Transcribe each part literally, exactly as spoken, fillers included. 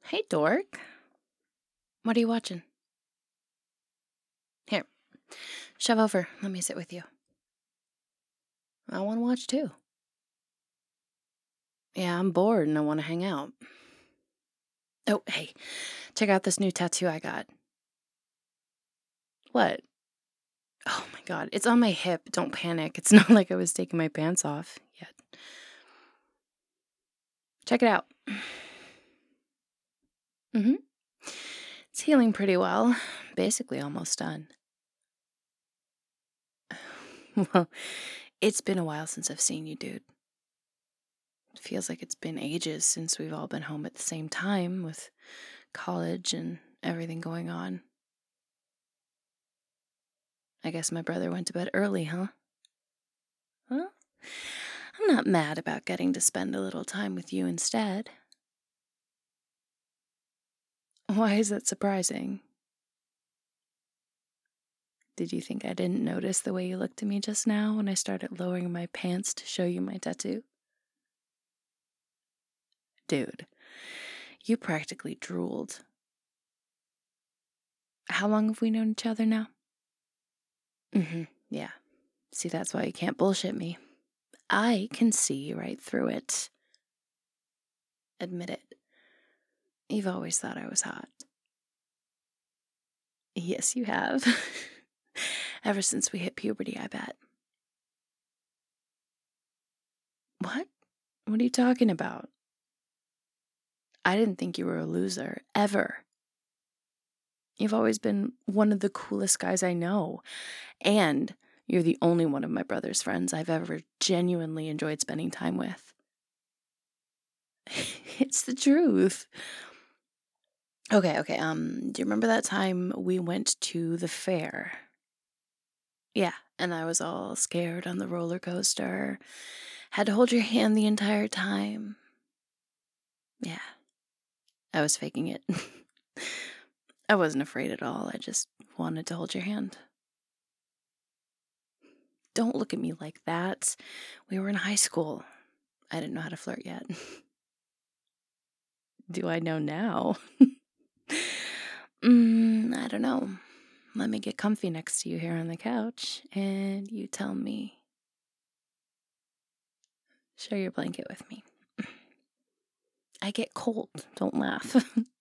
Hey, dork. What are you watching? Here, shove over. Let me sit with you. I want to watch too. Yeah, I'm bored and I want to hang out. Oh, hey, check out this new tattoo I got. What? Oh my god, it's on my hip. Don't panic. It's not like I was taking my pants off yet. Check it out. Mm-hmm. It's healing pretty well. Basically almost done. Well, it's been a while since I've seen you, dude. It feels like it's been ages since we've all been home at the same time with college and everything going on. I guess my brother went to bed early, huh? Well, I'm not mad about getting to spend a little time with you instead. Why is that surprising? Did you think I didn't notice the way you looked at me just now when I started lowering my pants to show you my tattoo? Dude, you practically drooled. How long have we known each other now? Mm-hmm, yeah. See, that's why you can't bullshit me. I can see right through it. Admit it. You've always thought I was hot. Yes, you have. Ever since we hit puberty, I bet. What? What are you talking about? I didn't think you were a loser, ever. You've always been one of the coolest guys I know. And you're the only one of my brother's friends I've ever genuinely enjoyed spending time with. It's the truth. Okay, okay, um, do you remember that time we went to the fair? Yeah, and I was all scared on the roller coaster. Had to hold your hand the entire time. Yeah, I was faking it. I wasn't afraid at all. I just wanted to hold your hand. Don't look at me like that. We were in high school. I didn't know how to flirt yet. Do I know now? mm, I don't know. Let me get comfy next to you here on the couch, and you tell me. Share your blanket with me. I get cold. Don't laugh.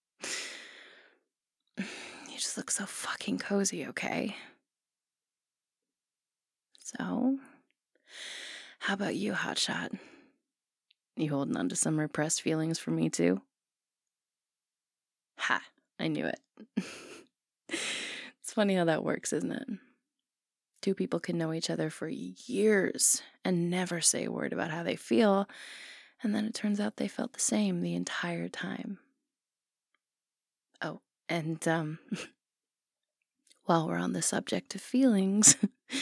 You just look so fucking cozy, okay? So, how about you, hotshot? You holding on to some repressed feelings for me, too? Ha! I knew it. It's funny how that works, isn't it? Two people can know each other for years and never say a word about how they feel, and then it turns out they felt the same the entire time. Oh, and, um, while we're on the subject of feelings,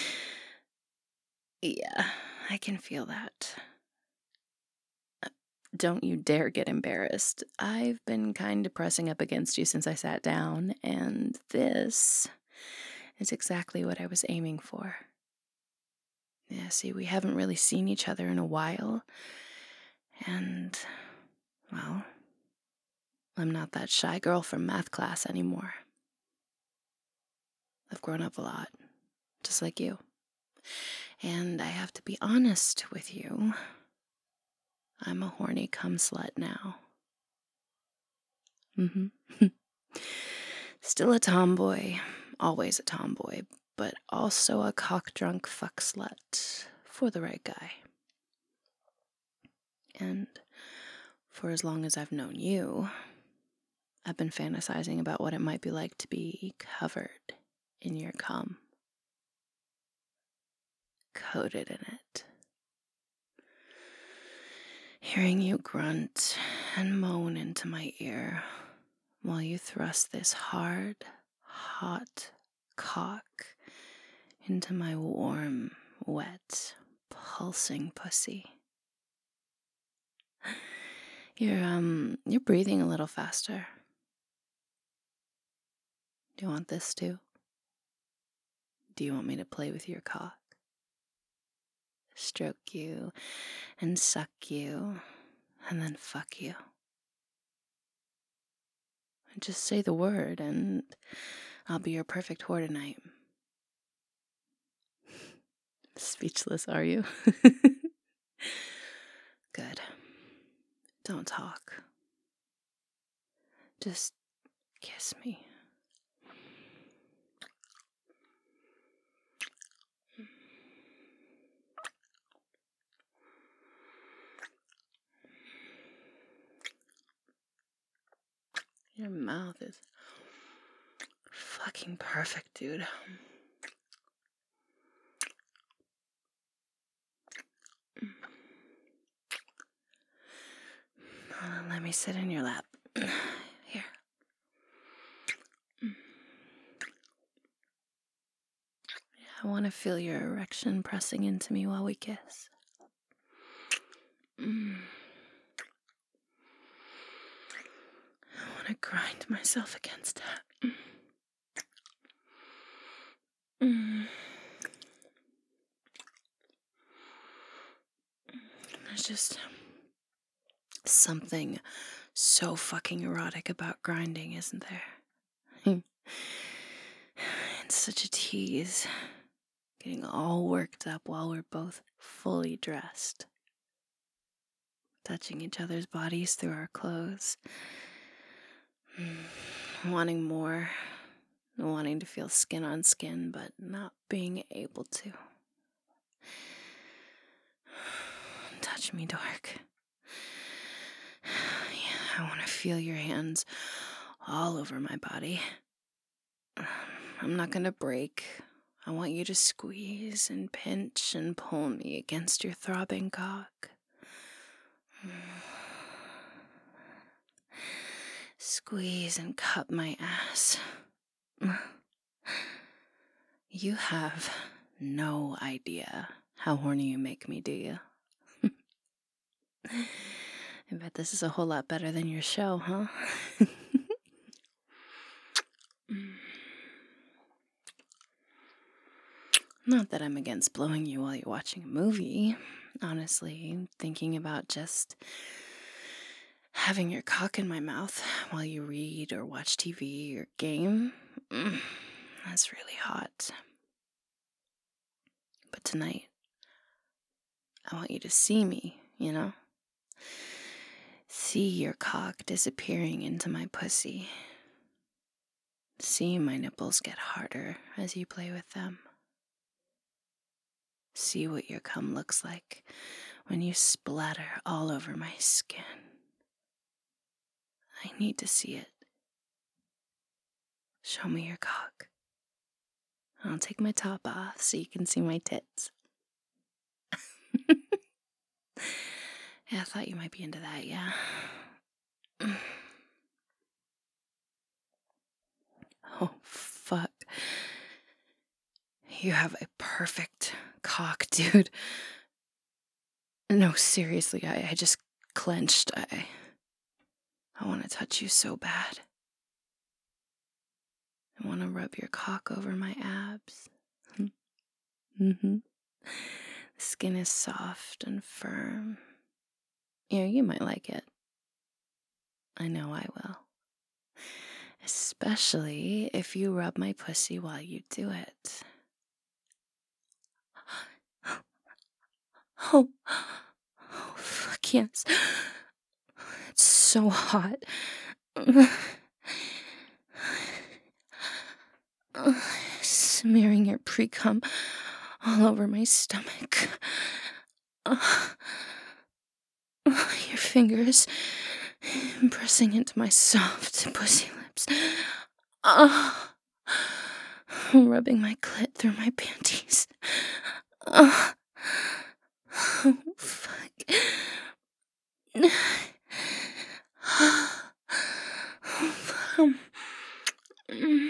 yeah, I can feel that. Don't you dare get embarrassed. I've been kind of pressing up against you since I sat down, and this is exactly what I was aiming for. Yeah, see, we haven't really seen each other in a while, and, well, I'm not that shy girl from math class anymore. I've grown up a lot, just like you. And I have to be honest with you. I'm a horny cum slut now. Mm-hmm. Still a tomboy, always a tomboy, but also a cock-drunk fuck slut for the right guy. And for as long as I've known you, I've been fantasizing about what it might be like to be covered in your cum. Coated in it. Hearing you grunt and moan into my ear while you thrust this hard, hot cock into my warm, wet, pulsing pussy. You're, um, you're breathing a little faster. Do you want this too? Do you want me to play with your cock? Stroke you and suck you and then fuck you. Just say the word and I'll be your perfect whore tonight. Speechless, are you? Good. Don't talk. Just kiss me. Your mouth is fucking perfect, dude. Let me sit in your lap. Here. I want to feel your erection pressing into me while we kiss. Mm. I want to grind myself against that. Mm. There's just something so fucking erotic about grinding, isn't there? It's such a tease. Getting all worked up while we're both fully dressed. Touching each other's bodies through our clothes. Wanting more. Wanting to feel skin on skin, but not being able to. Touch me, dork. Yeah, I want to feel your hands all over my body. I'm not gonna break. I want you to squeeze and pinch and pull me against your throbbing cock. Squeeze and cup my ass. You have no idea how horny you make me, do you? I bet this is a whole lot better than your show, huh? Not that I'm against blowing you while you're watching a movie. Honestly, thinking about just having your cock in my mouth while you read or watch T V or game, mm, that's really hot. But tonight, I want you to see me, you know? See your cock disappearing into my pussy. See my nipples get harder as you play with them. See what your cum looks like when you splatter all over my skin. I need to see it. Show me your cock. I'll take my top off so you can see my tits. Yeah, I thought you might be into that, yeah. Oh, fuck. You have a perfect cock, dude. No, seriously, I, I just clenched. I, I want to touch you so bad. I want to rub your cock over my abs. Mm-hmm. The skin is soft and firm. Yeah, you might like it. I know I will. Especially if you rub my pussy while you do it. Oh, oh fuck yes. It's so hot. Smearing your pre-cum all over my stomach. Your fingers pressing into my soft pussy lips. Rubbing my clit through my panties. Oh, fuck. um, mm,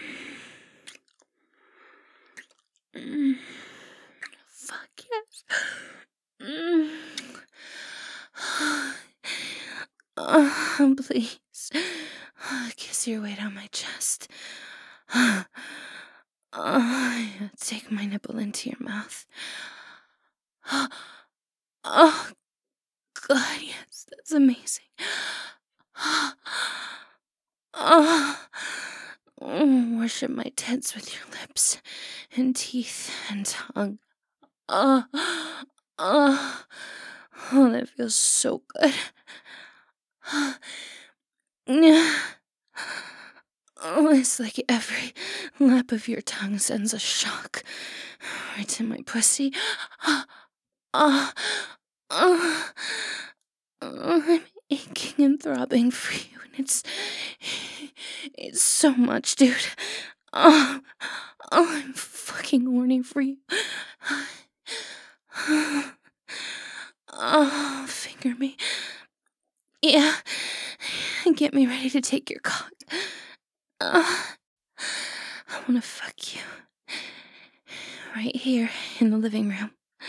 mm, fuck yes. Mm. Oh, please. Kiss your way down my chest. Oh, take my nipple into your mouth. Oh, God, yes, that's amazing. Oh. Oh, worship my tits with your lips and teeth and tongue. Uh, uh, oh, that feels so good. Yeah. Oh, it's like every lap of your tongue sends a shock right to my pussy. Ah, ah, ah. Oh, I'm aching and throbbing for you, and it's it's so much, dude. Oh, oh, I'm fucking horny for you. Oh, finger me. Yeah, get me ready to take your cock. Uh, I wanna fuck you. Right here in the living room.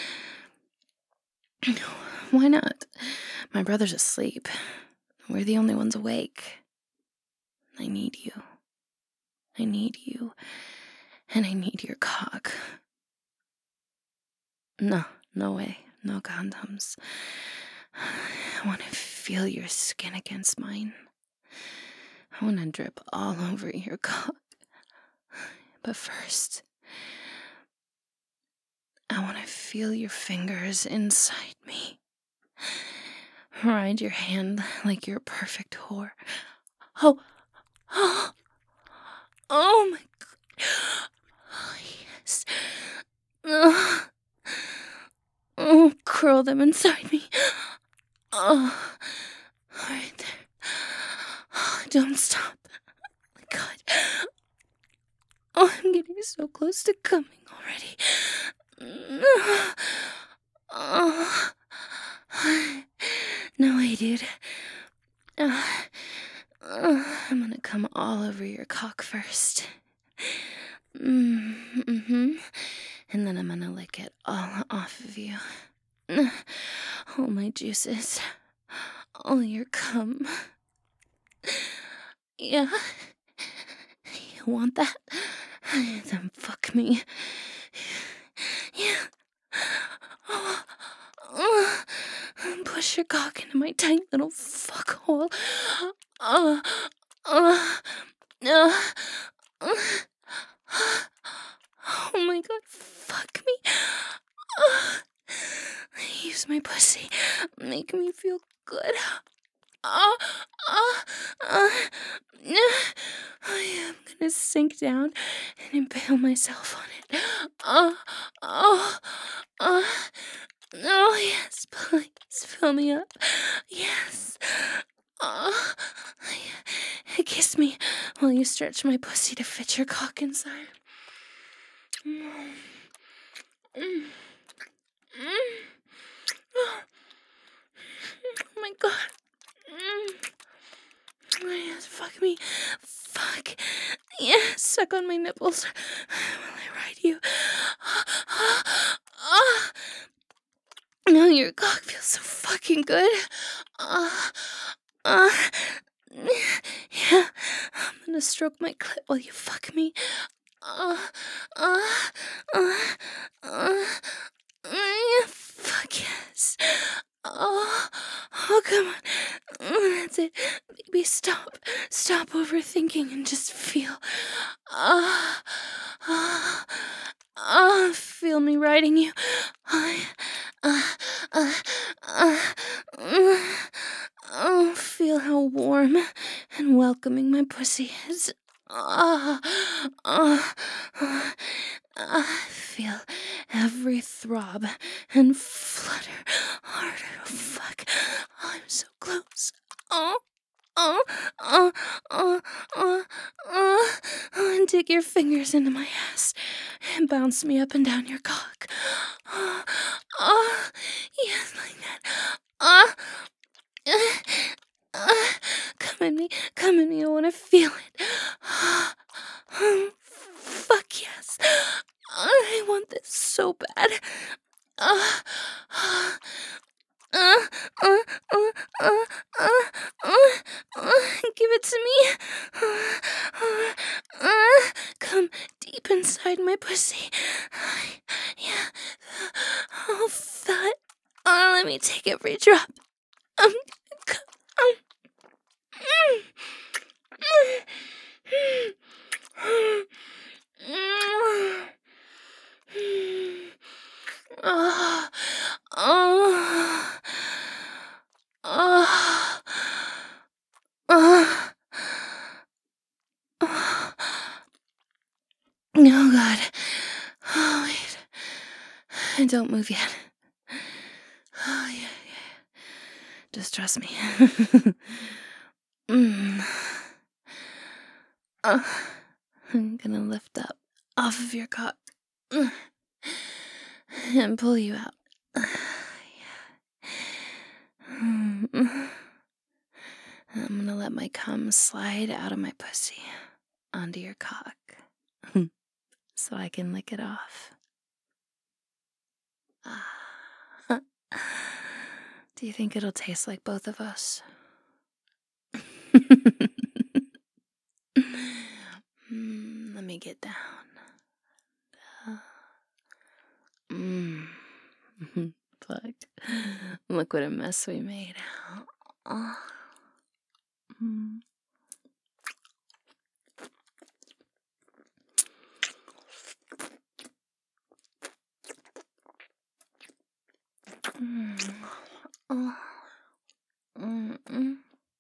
Why not? My brother's asleep. We're the only ones awake. I need you. I need you. And I need your cock. No, no way. No condoms. I want to feel your skin against mine. I want to drip all over your cock. But first, I want to feel your fingers inside me. Ride your hand like you're a perfect whore. Oh, oh, oh my God. Oh, yes. Oh, oh, curl them inside me. Oh, right there. Oh, don't stop. Oh my God. Oh, I'm getting so close to coming already. Oh, no way, dude. Uh, uh, I'm gonna come all over your cock first. Mm, mm-hmm. And then I'm gonna lick it all off of you. All my juices. All your cum. Yeah. You want that? Then fuck me. Yeah. Oh, oh. Push your cock into my tight little fuck hole. Oh, oh, oh, oh. Oh my God, fuck me. Oh. Use my pussy. Make me feel good. Oh, oh, oh. I'm gonna sink down and impale myself on it. Oh, oh, oh. Oh, yes, please fill me up. Yes. Oh, kiss me while you stretch my pussy to fit your cock inside. Mm. Mm. Mm. Oh my God. Mm. Oh, yes, fuck me. Fuck. Yes, suck on my nipples while I ride you. Oh, no, your cock feels so fucking good. Uh, uh, yeah, I'm gonna stroke my clit while you fuck me. Uh, uh, uh, uh, uh, fuck yes. Oh, oh, come on. Mm, that's it. Baby, stop. Stop overthinking and just feel. Ah, ah, ah, feel me riding you. I, ah, ah, ah, ah, oh, feel how warm and welcoming my pussy is. Ah, ah, ah, I feel every throb and flutter harder. Fuck, I'm so close. Oh, oh, oh, oh, oh, oh, and dig your fingers into my ass and bounce me up and down your cock. Oh, oh, yes, like that. Oh, uh, uh, come in me, come in me, I want to feel it. Oh, fuck yes. I want this so bad. Uh, uh, uh, uh, uh, uh, uh, uh, uh, give it to me. Uh, uh, uh, come deep inside my pussy. Uh, yeah. Oh, fat. Oh, let me take every drop. Um, c- um, mm, mm, mm. Oh God. Oh wait. Don't move yet. Oh yeah, yeah. Just trust me. mm. uh, I'm gonna lift up off of your cock mm, and pull you out. Yeah. Mm. I'm gonna let my cum slide out of my pussy onto your cock so I can lick it off. Ah. Do you think it'll taste like both of us? mm, let me get down. Uh, mm. Fuck. Look what a mess we made. Oh. Mm. Mm. Oh. Mm -mm.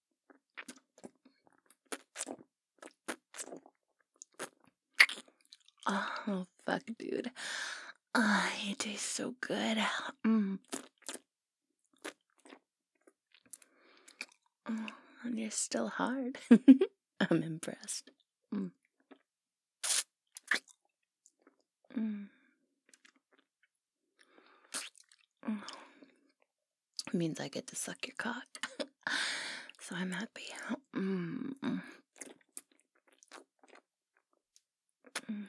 Oh, fuck, dude. Oh, it tastes so good. Mm. Oh, and you're still hard. I'm impressed. Mm. Mm. Mm. It means I get to suck your cock. So I'm happy. Mm. Mm. Mm.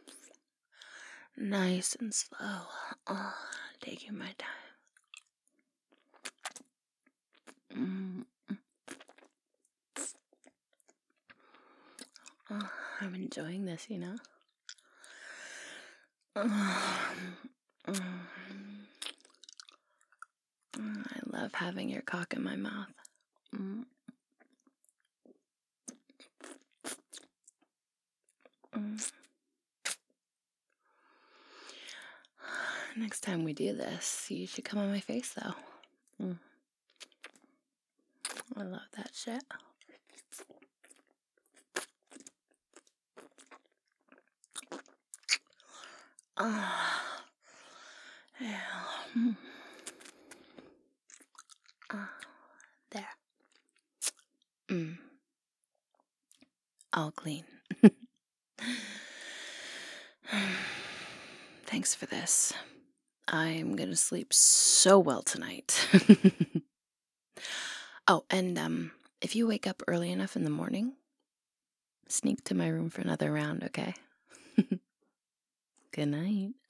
Nice and slow. Oh, taking my time. Mm. Oh, I'm enjoying this, you know? Oh, mm. I love having your cock in my mouth. Mm. Mm. Next time we do this, you should come on my face, though. Mm. I love that shit. Ah, yeah. Mm. Ah, there. Mm. All clean. Thanks for this. I'm gonna sleep so well tonight. Oh, and um, if you wake up early enough in the morning, sneak to my room for another round, okay? Good night.